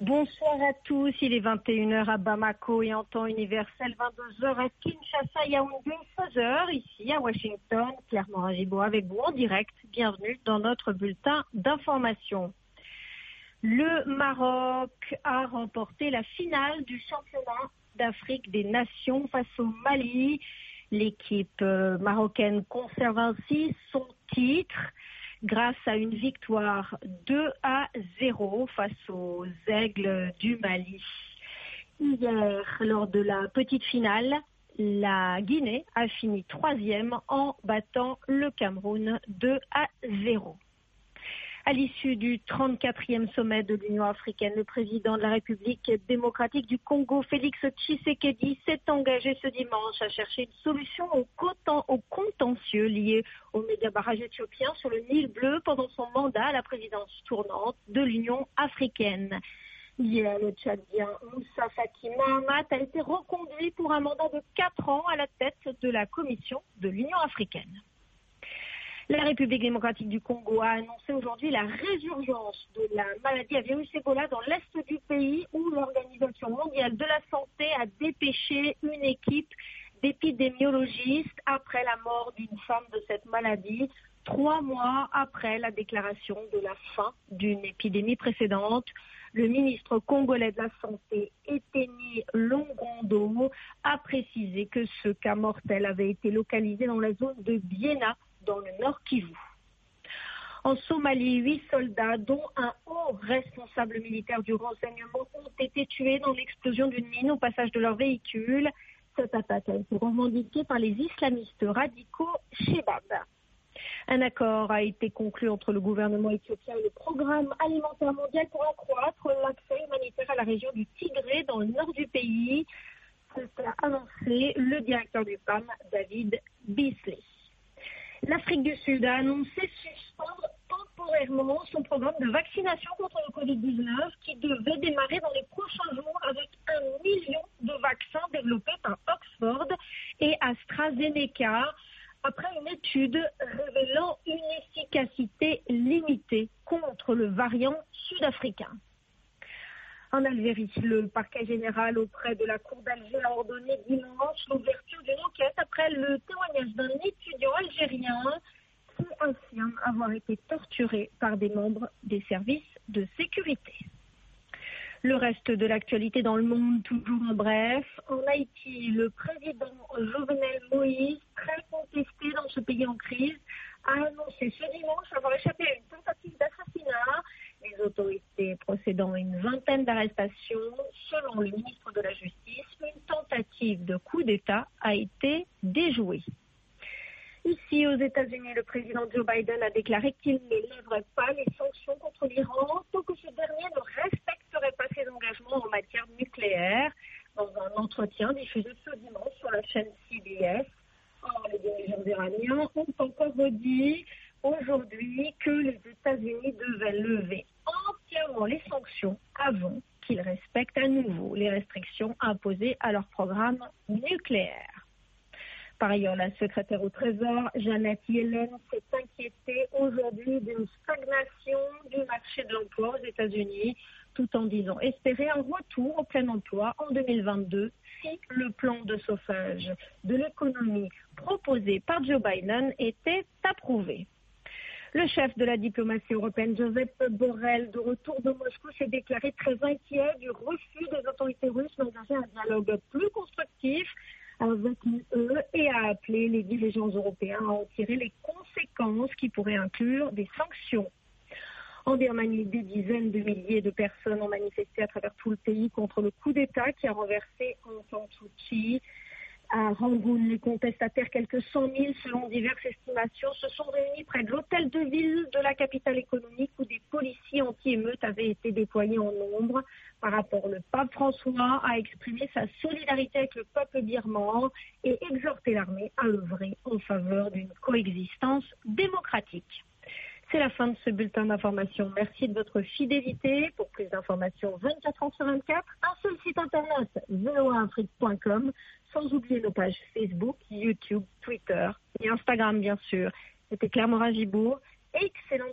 Bonsoir à tous, il est 21h à Bamako et en temps universel, 22h à Kinshasa, Yaoundé, 16h ici à Washington. Claire Morin-Gibaud avec vous en direct. Bienvenue dans notre bulletin d'information. Le Maroc a remporté la finale du championnat d'Afrique des Nations face au Mali. L'équipe marocaine conserve ainsi son titre grâce à une victoire 2-0 face aux Aigles du Mali. Hier, lors de la petite finale, la Guinée a fini 3e en battant le Cameroun 2-0. À l'issue du 34e sommet de l'Union africaine, le président de la République démocratique du Congo, Félix Tshisekedi, s'est engagé ce dimanche à chercher une solution au contentieux lié au méga-barrage éthiopien sur le Nil bleu pendant son mandat à la présidence tournante de l'Union africaine. Hier, le Tchadien Moussa Faki Mahamat a été reconduit pour un mandat de 4 ans à la tête de la Commission de l'Union africaine. La République démocratique du Congo a annoncé aujourd'hui la résurgence de la maladie à virus Ebola dans l'est du pays où l'Organisation mondiale de la santé a dépêché une équipe d'épidémiologistes après la mort d'une femme de cette maladie, 3 mois après la déclaration de la fin d'une épidémie précédente. Le ministre congolais de la Santé, Eteni Longondo, a précisé que ce cas mortel avait été localisé dans la zone de Biena, dans le Nord Kivu. En Somalie, 8 soldats, dont un haut responsable militaire du renseignement, ont été tués dans l'explosion d'une mine au passage de leur véhicule. Cette attaque a été revendiquée par les islamistes radicaux Shebab. Un accord a été conclu entre le gouvernement éthiopien et le programme alimentaire mondial pour accroître l'accès humanitaire à la région du Tigré dans le nord du pays. C'est a annoncé le directeur du PAM, David Beasley. L'Afrique du Sud a annoncé suspendre temporairement son programme de vaccination contre le Covid-19 qui devait démarrer dans les prochains jours avec 1 million de vaccins développés par Oxford et AstraZeneca après une étude révélant une efficacité limitée contre le variant sud-africain. En Algérie, le parquet général auprès de la Cour d'Alger a ordonné dimanche l'ouverture d'une enquête après le témoignage d'un étudiant algérien qui affirme avoir été torturé par des membres des services de sécurité. Le reste de l'actualité dans le monde, toujours en bref. En Haïti, le président Jovenel Moïse, très contesté dans ce pays en crise, a annoncé ce dimanche avoir échappé à une tentative d'assassinat. Les autorités procédant à une vingtaine d'arrestations. Selon le ministre de la Justice, une tentative de coup d'État a été déjouée. Ici, aux États-Unis, le président Joe Biden a déclaré qu'il ne lèverait pas les sanctions contre l'Iran tant que ce dernier ne respecterait pas ses engagements en matière nucléaire. Dans un entretien diffusé ce dimanche sur la chaîne CBS, les dirigeants iraniens ont encore redit aujourd'hui que les États-Unis devaient lever entièrement les sanctions avant qu'ils respectent à nouveau les restrictions imposées à leur programme nucléaire. Par ailleurs, la secrétaire au Trésor, Janet Yellen, s'est inquiétée aujourd'hui d'une stagnation du marché de l'emploi aux États-Unis, tout en disant espérer un retour au plein emploi en 2022 si le plan de sauvetage de l'économie proposé par Joe Biden était approuvé. Le chef de la diplomatie européenne, Joseph Borrell, de retour de Moscou, s'est déclaré très inquiet du refus des autorités russes d'engager un dialogue plus constructif avec l'UE et a appelé les dirigeants européens à en tirer les conséquences qui pourraient inclure des sanctions. En Birmanie, des dizaines de milliers de personnes ont manifesté à travers tout le pays contre le coup d'État qui a renversé Aung San Suu Kyi. À Rangoon, les contestataires, quelques 100 000 selon diverses estimations, se sont réunis près de l'hôtel de ville de la capitale économique où des policiers anti-émeutes avaient été déployés en nombre. Par rapport, le pape François a exprimé sa solidarité avec le peuple birman et exhorté l'armée à œuvrer en faveur d'une coexistence démocratique. C'est la fin de ce bulletin d'information. Merci de votre fidélité. Pour plus d'informations 24 heures sur 24, un seul site internet, voaafrique.com, sans oublier nos pages Facebook, YouTube, Twitter et Instagram, bien sûr. C'était Claire Morin-Gibaud. Excellente